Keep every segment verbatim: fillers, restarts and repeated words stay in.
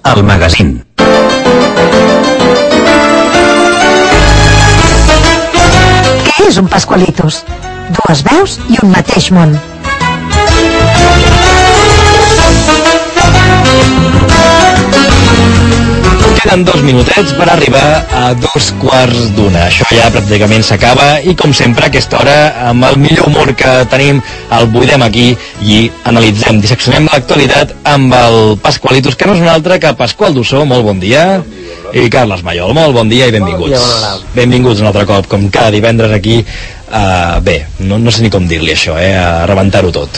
el magazín. Què és un Pascualitos? Dues veus i un mateix món. Queden dos minutets per arribar a dos quarts d'una. Això ja pràcticament s'acaba i, com sempre, a aquesta hora, amb el millor humor que tenim, el buidem aquí i analitzem, disseccionem l'actualitat amb el Pascualitos, que no és un altre que Pasqual Dussó. Molt bon dia. I Carles Maiol, molt bon dia i benvinguts. Benvinguts un altre cop, com cada divendres aquí. Uh, bé, no, no sé ni com dir-li això, eh? A rebentar-ho tot.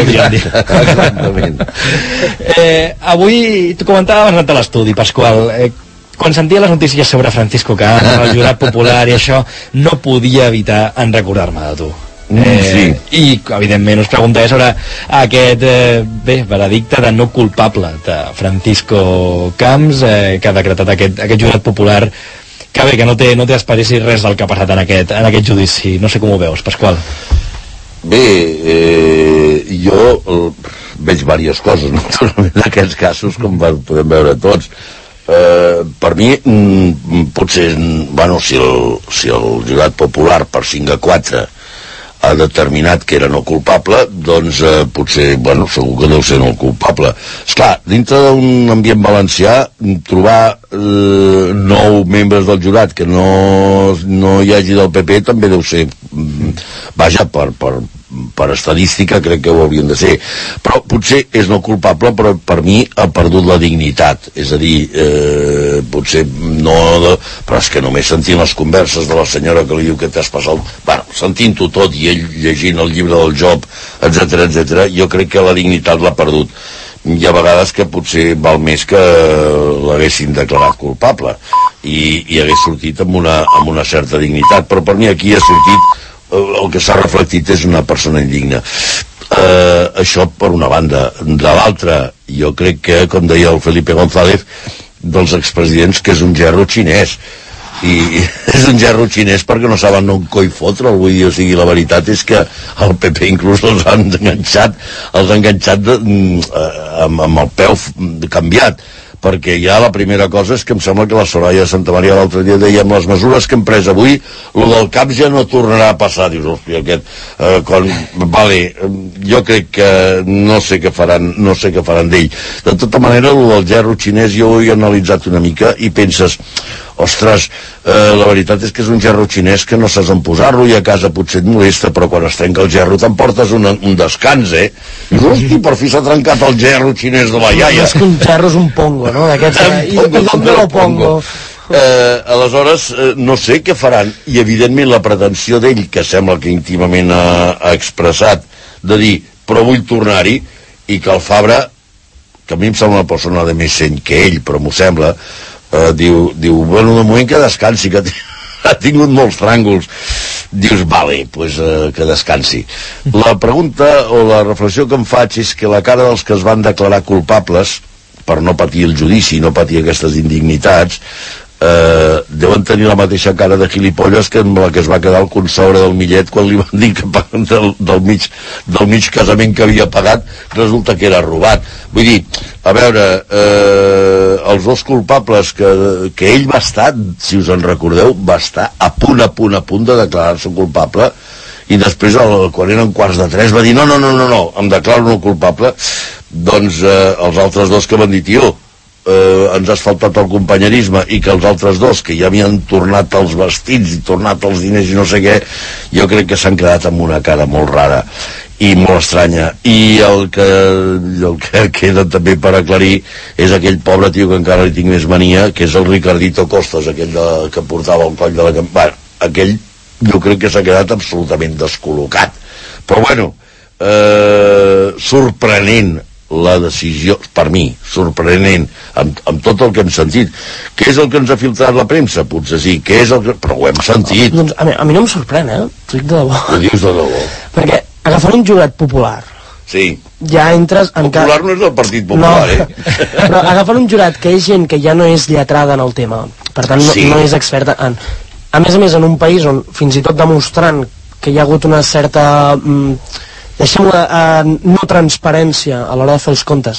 Exactament. eh, avui, tu comentaves anat a l'estudi, Pasqual, eh, quan sentia les notícies sobre Francisco Camps, el jurat popular i això, no podia evitar en recordar-me de tu. Eh, sí. I evidentment us preguntaré sobre aquest eh, bé, veredicte de no culpable de Francisco Camps, eh, que ha decretat aquest, aquest jurat popular, que bé, que no té, no té esperis res del que ha passat en aquest, en aquest judici. No sé com ho veus, Pasqual. Bé, eh, jo eh, veig diverses coses, naturalment, en aquests casos, com podem veure tots. Eh, per mi, mm, potser, bueno, si el, si el jurat popular per cinc a quatre ha determinat que era no culpable, doncs eh, potser, bueno, segur que deu ser no culpable. Esclar, dintre d'un ambient valencià, trobar eh, nou membres del jurat que no, no hi hagi del P P també deu ser, vaja, per, per, per estadística crec que ho haurien de ser, però potser és no culpable, però per mi ha perdut la dignitat, és a dir, eh, potser no de, però és que només sentint les converses de la senyora que li diu que t'has passat, bueno, sentint-ho tot i ell llegint el llibre del Job, etcètera, etcètera, jo crec que la dignitat l'ha perdut. Hi ha vegades que potser val més que l'haguessin declarat culpable i, i hagués sortit amb una, amb una certa dignitat, però per mi aquí ha sortit, el que s'ha reflectit és una persona indigna. Eh, això per una banda. De l'altra, jo crec que, com deia el Felipe González, dels expresidents, que és un gerro xinès. I és un gerro xinès perquè no saben un coi fotre, vull dir, o sigui, la veritat és que el P P inclús els han enganxat, els han enganxat de, amb, amb el peu canviat, perquè ja la primera cosa és que em sembla que la Soraya Santamaria l'altre dia deia, amb les mesures que hem pres avui, lo del CAPS ja no tornarà a passar. Dius, hòstia, aquest eh, quan, vale, jo crec que no sé què faran, no sé què faran d'ell. De tota manera, lo del gerro xinès jo ho he analitzat una mica i penses, ostres, eh, la veritat és que és un gerro xinès que no saps on posar-lo i a casa potser et molesta, però quan es trenca el gerro t'emportes un, un descans, eh? Dius, hosti, per fi s'ha trencat el gerro xinès de la iaia. És que un gerro és un pongo, no? D'aquests... I d'on ve el pongo? Eh, aleshores, eh, no sé què faran, i evidentment la pretensió d'ell, que sembla que íntimament ha, ha expressat, de dir, però vull tornar-hi, i que el Fabra, que a mi em sembla una persona de més seny que ell, però m'ho sembla, Uh, diu, diu, bueno, de moment que descansi, que ha tingut molts tràngols. Dius, vale, pues, uh, que descansi. La pregunta o la reflexió que em faig és que la cara dels que es van declarar culpables per no patir el judici, no patir aquestes indignitats, eh, deuen tenir la mateixa cara de gilipolles que amb la que es va quedar el consobre del Millet quan li van dir que del, del, mig, del mig casament que havia pagat resulta que era robat. Vull dir, a veure, eh, els dos culpables que, que ell va estar, si us en recordeu, va estar a punt, a punt, a punt de declarar-se culpable, i després el, quan eren quarts de tres va dir no, no, no, no, no em declaro no culpable. Doncs eh, els altres dos que van dir, tio, eh, ens has faltat el companyerisme, i que els altres dos que ja havien tornat els vestits i tornat els diners i no sé què, jo crec que s'han quedat amb una cara molt rara i molt estranya. I el que, el que queda també per aclarir és aquell pobre tio que encara li tinc més mania, que és el Ricardito Costas, aquell de, que portava el coll de la campana. Aquell jo crec que s'ha quedat absolutament descol·locat. Però bueno, eh, sorprenent la decisió, per mi, sorprenent, amb, amb tot el que hem sentit. Què és el que ens ha filtrat la premsa? Potser sí, què és el que... però ho hem sentit. Doncs a mi, a mi no em sorprèn, eh? T'ho dic de debò. Ho dius de debò. Perquè agafant un jurat popular, sí, ja entres en... Popular no és el Partit Popular, no, eh? Però agafant un jurat que és gent que ja no és lletrada en el tema, per tant no, sí. no és experta en... A més a més, en un país on fins i tot demostrant que hi ha hagut una certa... Mm, deixem-ho, eh, no transparència a l'hora de fer els comptes,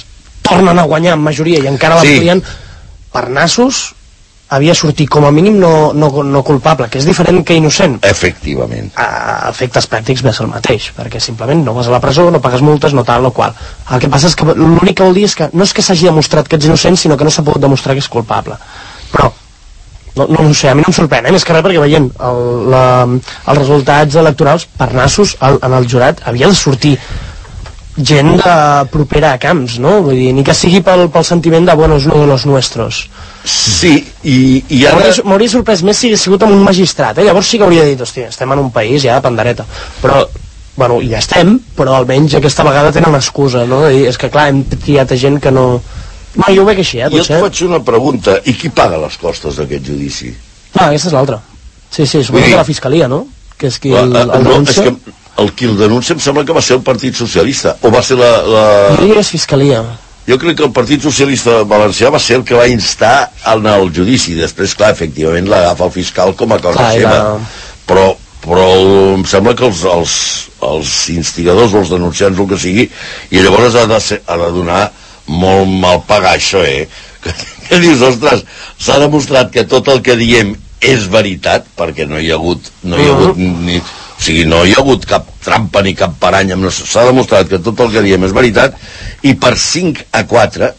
tornen a guanyar en majoria i encara l'amplien, sí. Per nassos havia sortit com a mínim no, no, no culpable, que és diferent que innocent. Efectivament. A efectes pràctics ve el mateix, perquè simplement no vas a la presó, no pagues multes, no tal o qual. El que passa és que l'únic que vol dir és que no és que s'hagi demostrat que ets innocent, sinó que no s'ha pogut demostrar que és culpable. Però no, no, no sé, a mi no em sorprèn, eh? Més que res perquè veient el, la, els resultats electorals per nassos el, en el jurat havia de sortir gent de propera a Camps, no? Vull dir, ni que sigui pel, pel sentiment de bueno, és uno de los nuestros. Sí, i, i ara... M'hauria sorprès més si hagués sigut amb un magistrat, eh? Llavors sí que hauria dit, hòstia, estem en un país ja de pandereta, però, bueno, ja estem, però almenys aquesta vegada tenen excusa, no? I és que clar, hem triat a gent que no... No, jo ho veig així, eh, potser. Jo et faig una pregunta, i qui paga les costes d'aquest judici? No, aquesta és l'altra. Sí, sí, suposo que la Fiscalia, no? Que és qui el, el, el denuncia. No, és que el qui el denuncia em sembla que va ser el Partit Socialista, o va ser la... la... Jo diria és Fiscalia. Jo crec que el Partit Socialista Valencià va ser el que va instar en el judici. Després, clar, efectivament l'agafa el fiscal com a cosa clar, seva. La... Però, però em sembla que els, els, els instigadors o els denunciants, el que sigui, i llavors ha de, ser, ha de donar molt mal pagar això, eh? Que, que dius, ostres, s'ha demostrat que tot el que diem és veritat, perquè no hi ha hagut, no hi ha hagut ni... O sigui, no hi ha hagut cap trampa ni cap parany, s'ha demostrat que tot el que diem és veritat, i per cinc a quatre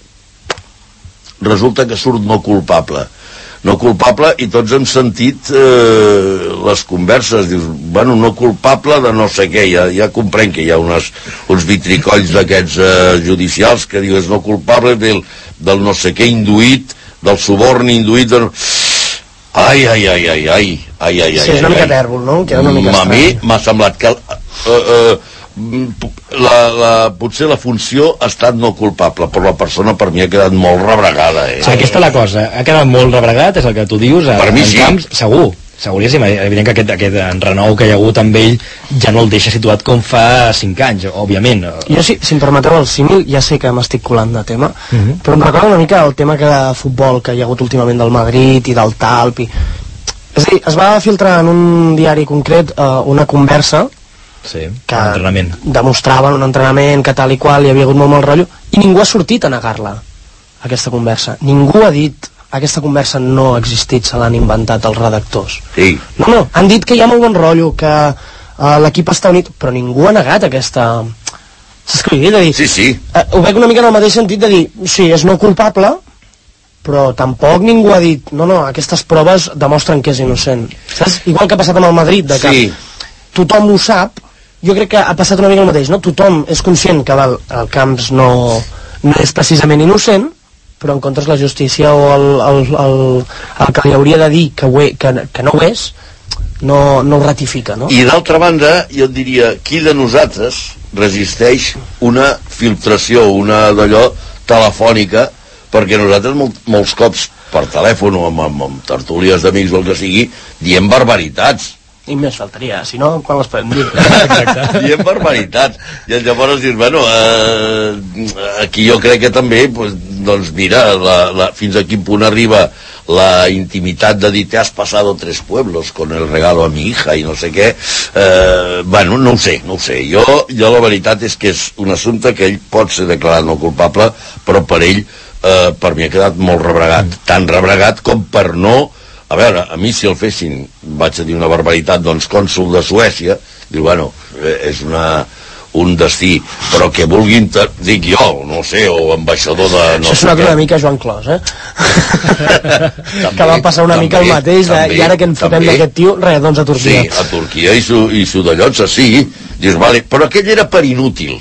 resulta que surt no culpable. No culpable, i tots hem sentit eh, les converses, dius, bueno, no culpable de no sé què, ja, ja comprenc que hi ha unes, uns vitricolls d'aquests eh, judicials que dius no culpable del, del no sé què induït, del suborn induït, de... Ai, ai, ai, ai, ai, ai, ai, sí, és una mica tèrbol, no? Que una mica a mi m'ha semblat que uh, uh, la, la, potser la funció ha estat no culpable, però la persona per mi ha quedat molt rebregada, eh? Sí, aquesta és la cosa, ha quedat molt rebregat, és el que tu dius, a, per mi sí. Camps, segur, seguríssim, evident que aquest, aquest renou que hi ha hagut amb ell ja no el deixa situat com fa cinc anys, òbviament. Jo, si, si em permeteu el símil, ja sé que m'estic colant de tema, uh -huh. però em recorda una mica el tema que de futbol que hi ha hagut últimament del Madrid i del Talp i... És a dir, es va filtrar en un diari concret uh, una conversa sí, que un entrenament. Demostraven un entrenament que tal i qual hi havia hagut molt mal rotllo i ningú ha sortit a negar-la, aquesta conversa. Ningú ha dit aquesta conversa no ha existit, se l'han inventat els redactors. Sí. No, no, han dit que hi ha molt bon rotllo, que uh, l'equip està unit, però ningú ha negat aquesta... Saps què vull dir? De dir sí, sí. Uh, ho veig una mica en el mateix sentit de dir, sí, és no culpable, però tampoc ningú ha dit, no, no, aquestes proves demostren que és innocent. Saps? Igual que ha passat amb el Madrid, de que sí. Tothom ho sap, jo crec que ha passat una mica el mateix, no? Tothom és conscient que el, el Camps no, no és precisament innocent, però en comptes la justícia o el, el, el, el que li hauria de dir que, ho he, que, que no ho és, no, no ho ratifica, no? I d'altra banda, jo et diria, qui de nosaltres resisteix una filtració, una d'allò telefònica, perquè nosaltres molt, molts cops per telèfon o amb, amb, amb tertúlies d'amics o el que sigui, diem barbaritats. I més faltaria, si no, quan les podem dir? Exacte. Diem barbaritats. I llavors dius, bueno, eh, aquí jo crec que també, pues, doncs mira, la, la, fins a quin punt arriba la intimitat de dir te has pasado tres pueblos con el regalo a mi hija i no sé què, eh, bueno, no ho sé, no ho sé. Jo, jo la veritat és que és un assumpte que ell pot ser declarat no culpable, però per ell, eh, per mi ha quedat molt rebregat. Mm. Tan rebregat com per no... A veure, a mi si el fessin, vaig a dir una barbaritat, doncs cònsol de Suècia, diu, bueno, és una, un destí, però que vulguin, dic jo, no sé, o ambaixador de... No Això és una cosa una mica Joan Clos, eh? també, que va passar una també, mica el mateix, també, i ara que en fotem d'aquest tio, res, doncs a Turquia. Sí, a Turquia i su, i su d'allotsa, sí, dius, vale, però aquell era per inútil.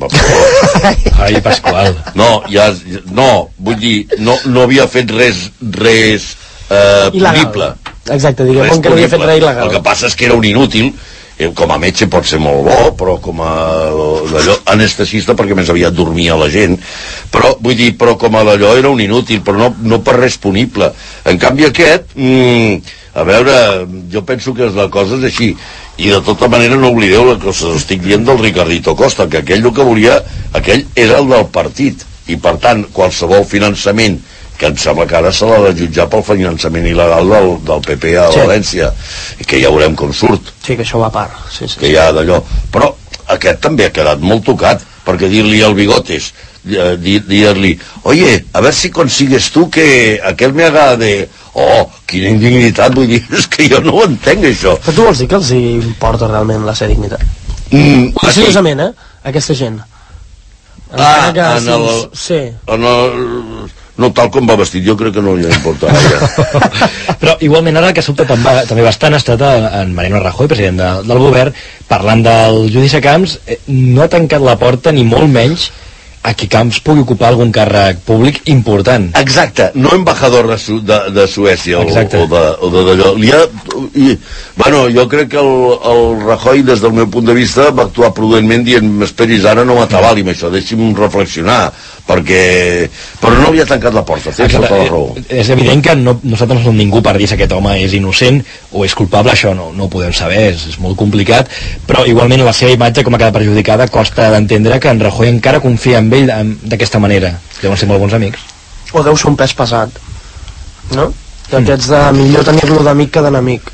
Ai, Pasqual. No, ja, no, vull dir, no, no havia fet res, res... Uh, punible. Exacte, diguem que no havia fet res il·legal. El que passa és que era un inútil, eh, com a metge pot ser molt bo, però com a d'allò anestesista perquè més aviat dormia la gent, però vull dir, però com a d'allò era un inútil, però no, no per res punible. En canvi aquest, mm, a veure, jo penso que la cosa és així, i de tota manera no oblideu el que us estic dient del Ricardito Costa, que aquell el que volia, aquell era el del partit, i per tant qualsevol finançament que em sembla que ara se l'ha de jutjar pel finançament il·legal del, del P P a sí. València, i que ja veurem com surt. Sí, que això va a part. Sí, sí, que hi ha d'allò. Però aquest també ha quedat molt tocat, perquè dir-li al Bigotes, dir-li, oye, a ver si consigues tu que aquel me haga de... Oh, quina indignitat, vull dir, és que jo no ho entenc, això. Però tu vols dir que els importa realment la seva dignitat? Mm, o seriosament, eh, aquesta gent. Ah, que, en el... Sí. En el... No tal com va vestit, jo crec que no li importa gaire. Però igualment ara el que sobta també, també bastant ha estat en Mariano Rajoy, president de, del govern, parlant del judici Camps, eh, no ha tancat la porta ni molt menys a que Camps pugui ocupar algun càrrec públic important. Exacte, no embajador de, Su de, de Suècia o, o de, o de d'allò. I, bueno, jo crec que el, el Rajoy, des del meu punt de vista, va actuar prudentment dient, m'esperis ara, no m'atabali amb això, deixi'm reflexionar, perquè... Però no havia tancat la porta, tens tota la raó. És evident que no, nosaltres no som ningú per dir si aquest home és innocent o és culpable, això no, no ho podem saber, és, és molt complicat, però igualment la seva imatge, com ha quedat perjudicada, costa d'entendre que en Rajoy encara confia en ell d'aquesta manera. Deuen ser molt bons amics. O deu ser un pes pesat, no? D'aquests de millor tenir-lo d'amic que d'enemic.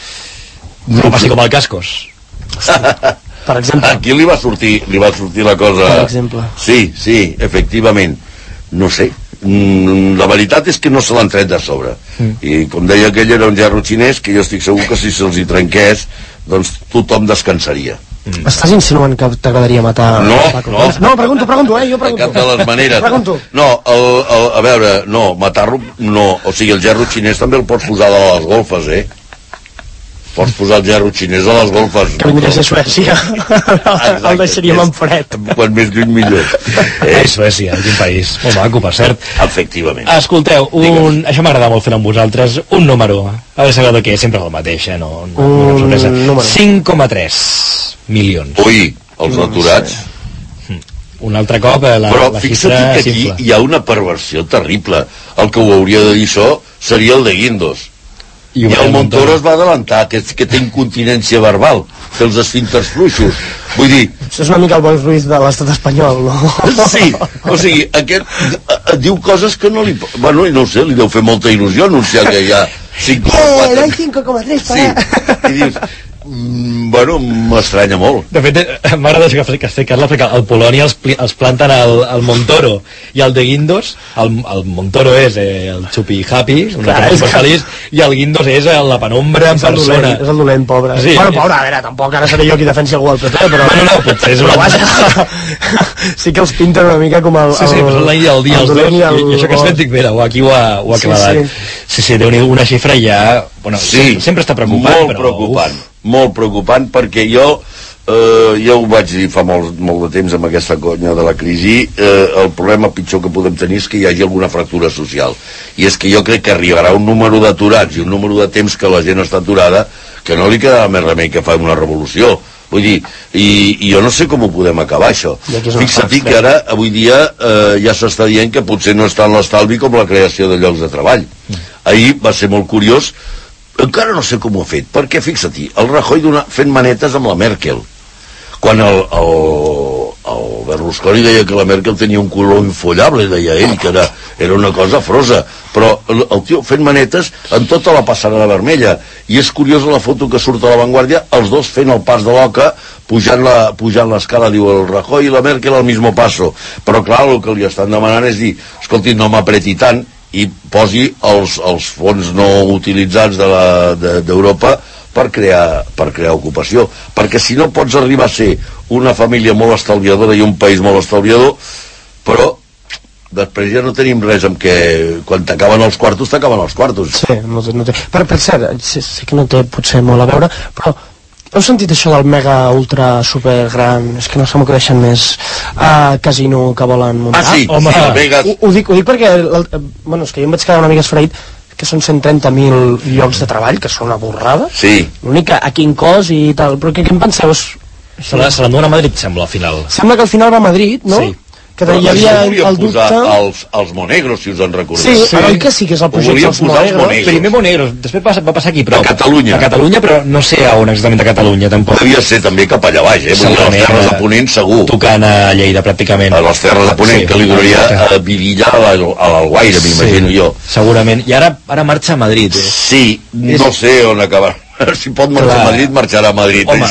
No passi com el Cascos. Sí. Per exemple. Aquí li va sortir, li va sortir la cosa... Per exemple. Sí, sí, efectivament. No sé. La veritat és que no se l'han tret de sobre. Mm. I com deia aquell, era un gerro xinès que jo estic segur que si se'ls hi trenqués, doncs tothom descansaria. Mm. Estàs insinuant que t'agradaria matar... No, no. No, pregunto, pregunto, eh, jo pregunto. De cap de les maneres. Pregunto. No, el, el, a veure, no, matar-lo, no. O sigui, el gerro xinès també el pots posar de les golfes, eh? Pots posar el gerro xinès a les golfes. Que vindries a Suècia. El deixaríem en fred. Quan més lluny millor. Eh, Suècia, quin país. Molt maco, per cert. Efectivament. Escolteu, un... això m'agrada molt fer amb vosaltres. Un número. A veure, sabeu que és sempre el mateix, eh? No, no, un no número. cinc coma tres milions. Ui, els no aturats. Sé. Un altre cop, la, Però la fixa't xifra que aquí simple. hi ha una perversió terrible. El que ho hauria de dir això seria el de Guindos. I, I el Montoro es va adelantar, que, que té incontinència verbal, té els esfínters fluixos. Vull dir... Això és una mica el Boi Ruiz de l'estat espanyol, no? Sí, o sigui, aquest eh, diu coses que no li... Bueno, no ho sé, li deu fer molta il·lusió anunciar que hi ha cinc coma quatre... Eh, no hay cinc coma tres, sí. I dius... Mm, bueno, m'estranya molt. De fet, m'agrada això que has fet, Carla, perquè el Polònia els, els planten el, el Montoro i el de Guindos, el, el Montoro és eh, el Chupi Happy, un altre feliç, i el Guindos és la penombra en persona. Dolent, és el dolent, pobre. Sí. Bueno, pobre, a veure, tampoc ara seré jo qui defensi algú al P P, però... Bueno, no, potser és una... Vaja, sí que els pinten una mica com el... Sí, sí, però la idea del dia, els dos, i, el... i això que has fet, dic, mira, aquí ho ha, ho ha clavat. Sí, sí, sí, sí déu-n'hi una xifra ja... Bueno, sí, sempre està preocupant, molt però... preocupant. Uf. Molt preocupant, perquè jo eh, ja ho vaig dir fa molt, molt de temps amb aquesta conya de la crisi, eh, el problema pitjor que podem tenir és que hi hagi alguna fractura social, i és que jo crec que arribarà un número d'aturats i un número de temps que la gent està aturada que no li quedarà més remei que fa una revolució. Vull dir, i, i jo no sé com ho podem acabar, això. Fixa't que ara, avui dia, eh, ja s'està dient que potser no és tant l'estalvi com la creació de llocs de treball. Ahir va ser molt curiós, encara no sé com ho ha fet, perquè fixa-t'hi, el Rajoy dona, fent manetes amb la Merkel, quan el, el, el Berlusconi deia que la Merkel tenia un color infollable, deia ell, que era, era una cosa afrosa, però el, el tio fent manetes en tota la passarel·la vermella, i és curiosa la foto que surt a La Vanguardia, els dos fent el pas de l'oca, pujant la, pujant l'escala, diu el Rajoy i la Merkel al mismo passo, però clar, el que li estan demanant és dir, escolti, no m'apreti tant, i posi els, els fons no utilitzats d'Europa de, de, per, crear, per crear ocupació, perquè si no pots arribar a ser una família molt estalviadora i un país molt estalviador, però després ja no tenim res amb què quan t'acaben els quartos, t'acaben els quartos. Sí, no té, no té. Per, per cert, sé, sé que no té potser molt a veure, però heu sentit això del mega ultra super gran, és que no sé que deixen més uh, casino que volen muntar? Ah, sí, home, sí, Vegas. Ho, ho, dic, ho dic perquè bueno, és que jo em vaig quedar una mica esfereït que són cent trenta mil llocs de treball, que són una borrada. Sí. L'únic que a quin cos i tal, però què, què en penseu? Se l'enduen a Madrid, sembla, al final. Sembla que al final va a Madrid, no? Sí. Que hi havia el dubte... Els, els Monegros, si us en recordeu. Sí, sí. Però oi que sí que és el projecte dels Monegros? Monegros. Primer Monegros, després va, va passar aquí, però... A Catalunya. A Catalunya, però no sé a on exactament a Catalunya, tampoc. Devia ser també cap allà baix, eh? Vull dir, a les Terres de Ponent, segur. Tocant a Lleida, pràcticament. A les Terres de Ponent, sí, que li donaria a Vidilla a l'Alguaire, m'imagino sí, jo. Segurament. I ara, ara marxa a Madrid. Eh? Sí, no sé on acabar. Si pot marxar a Madrid, marxarà a Madrid. Home. Això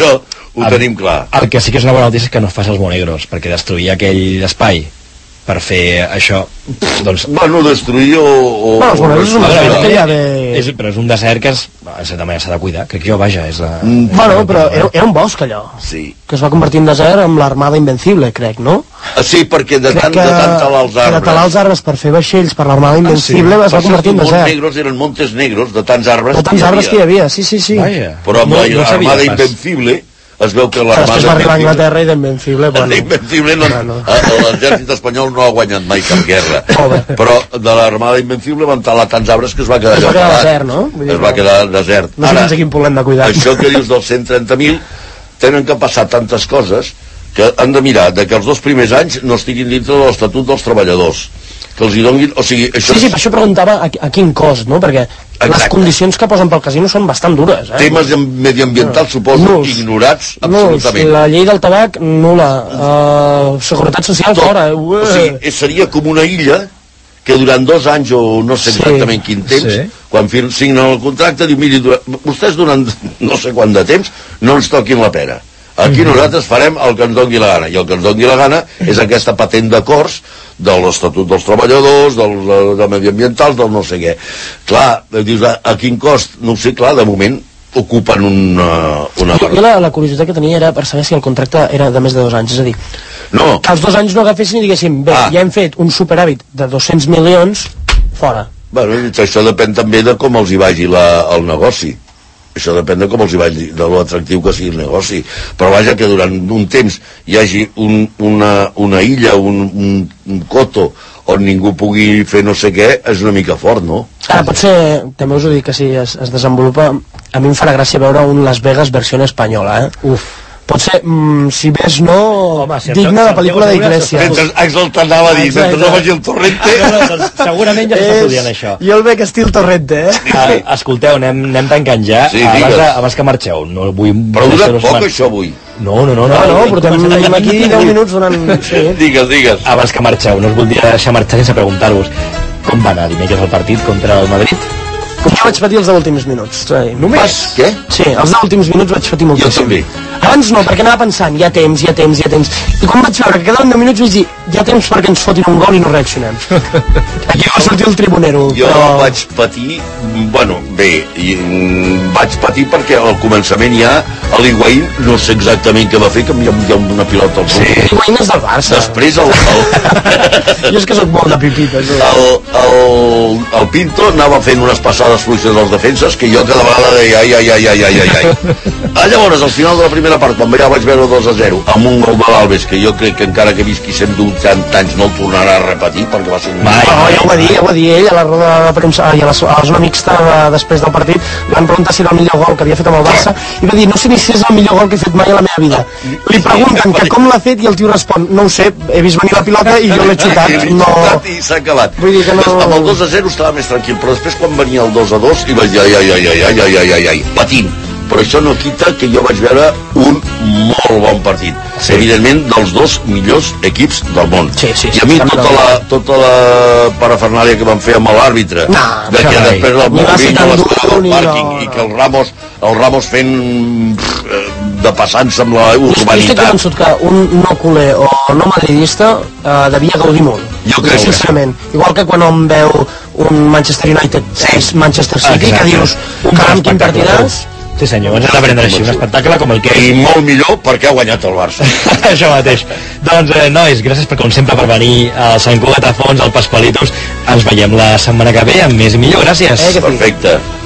ho tenim clar. El que sí que és una bona notícia és que no fas els monegros, perquè destruir aquell espai per fer això, doncs... Bueno, destruir o... o bueno, els monegros és un desert que ja ve... És, però és un desert que és, en certa manera s'ha de cuidar, crec que jo, vaja, és la... Mm, bueno, però era, era un bosc allò, sí. Que es va convertir en desert amb l'Armada Invencible, crec, no? Ah, sí, perquè de tant, que, de tant talar els arbres... de talar els arbres per fer vaixells per l'Armada Invencible ah, sí. es va convertir en desert. Els negros eren montes negros, de tants arbres de tants arbres que hi havia, sí, sí, sí. Vaja. Però amb no, l'Armada no Invencible es veu que l'Armada Després va arribar a Anglaterra i d'Invencible, bueno... Invencible no, bueno. L'exèrcit espanyol no ha guanyat mai cap guerra. Però de l'Armada Invencible van talar tants arbres que es va quedar es va quedar parat. desert, no? Vull dir, es va quedar desert. No sé fins a quin punt l'hem de cuidar. Això que dius dels cent trenta mil, tenen que passar tantes coses que han de mirar de que els dos primers anys no estiguin dintre de l'Estatut dels Treballadors, que els hi donguin, o sigui, això... Sí, sí, per això preguntava a, a quin cost, no? Perquè exacte. Les condicions que posen pel casino són bastant dures, eh? Temes mediambientals, no. Suposo, nuls. Ignorats absolutament. Nuls. La llei del tabac, nul·la. Uh, seguretat social, fora. Uh. O sigui, seria com una illa que durant dos anys, o no sé exactament sí. quin temps, sí. Quan signen el contracte, diu, miri, vostès durant no sé quant de temps no ens toquin la pera. Aquí nosaltres farem el que ens doni la gana, i el que ens doni la gana és aquesta patent d'acords de l'Estatut dels Treballadors, del, de, de mediambientals, del no sé què. Clar, dius, a, a quin cost? No ho sé, clar, de moment ocupen una... una jo, jo la, la curiositat que tenia era per saber si el contracte era de més de dos anys, és a dir, no. Que els dos anys no agafessin i diguéssim, bé, ah. ja hem fet un superàvit de dos-cents milions, fora. Bueno, això depèn també de com els hi vagi la, el negoci. Això depèn de com els hi vagi, de l'atractiu que sigui el negoci. Però vaja, que durant un temps hi hagi un, una, una illa, un, un, un coto on ningú pugui fer no sé què, és una mica fort, no? Ara, potser, també us ho dic, que si es, es desenvolupa, a mi em farà gràcia veure un Las Vegas versió espanyola, eh? Uf. Potser, mm, si més no, home, si digna de pel·lícula d'Iglesia. Axel t'anava a dir, mentre no vagi el Torrente... Ah, no, doncs, segurament ja s'està estudiant això. Jo el veig estil Torrente, eh? Ah, escolteu, anem, anem tancant ja, sí, abans, abans que marxeu. No vull... Però ha durat poc, això, avui. No, no, no. No, no, portem aquí deu minuts donant... Sí. Digues, digues. Abans que marxeu, no us voldria deixar marxar sense preguntar-vos com va anar dimecres el partit contra el Madrid? Jo vaig patir els deu últims minuts. Només? Vas, què? Sí, els deu últims minuts vaig patir moltíssim. Jo també. Abans no, perquè anava pensant, hi ha temps, hi ha temps, hi ha temps. I quan vaig veure que quedaven deu minuts vaig dir, hi ha temps perquè ens fotin un gol i no reaccionem. Aquí va sortir el tribunero. Jo però... vaig patir, bueno, bé, i, mm, vaig patir perquè al començament ja l'Higuaín, no sé exactament què va fer, que hi ha, hi ha una pilota al sí. L'Higuaín és del Barça. Després el... el... jo és que soc molt de pipites. El, el, el Pinto anava fent unes passades fluixes als defenses que jo cada vegada deia ai, ai, ai, ai, ai, ai, ai. Ah, llavors, al final de la primera part, quan ja vaig veure dos a zero, amb un gol de l'Alves, que jo crec que encara que visqui cent vuitanta anys no el tornarà a repetir, perquè va ser un... Mai, no, ja ho va dir, ja ho va dir ell a la roda de premsa, i a la, a la zona mixta de, després del partit, van preguntar si era el millor gol que havia fet amb el Barça, i va dir, no sé ni si és el millor gol que he fet mai a la meva vida. Li pregunten que com l'ha fet i el tio respon, no ho sé, he vist venir la pilota i jo l'he xutat. No... I s'ha acabat. Vull dir que no... Amb el dos a zero estava més tranquil, però després quan venia el dos a dos i vaig dir, ai, ai, ai, ai, ai, ai, ai, ai, ai, patint. Però això no quita que jo vaig veure un molt bon partit. Sí. Evidentment, dels dos millors equips del món. Sí, sí, sí, I a mi tota la, tota la parafernàlia que van fer amb l'àrbitre, no, de que després del Mourinho a l'escola del pàrquing no, no. i que el Ramos, el Ramos fent de passant-se amb la urbanitat. Jo estic convençut que un no culer o no madridista eh, devia gaudir molt. Jo crec sincerament. Que sí. Igual que quan hom veu un Manchester United sis Manchester City, exacte. Que dius, caram, quin partidàs. Sí senyor, ens hem d'aprendre així, un espectacle com el que... I molt millor perquè ha guanyat el Barça. Això mateix. Doncs, eh, nois, gràcies per, com sempre per venir al Sant Cugat a Fons, al Pasqualitos. Ens veiem la setmana que ve amb més i millor. Gràcies. Eh, Perfecte.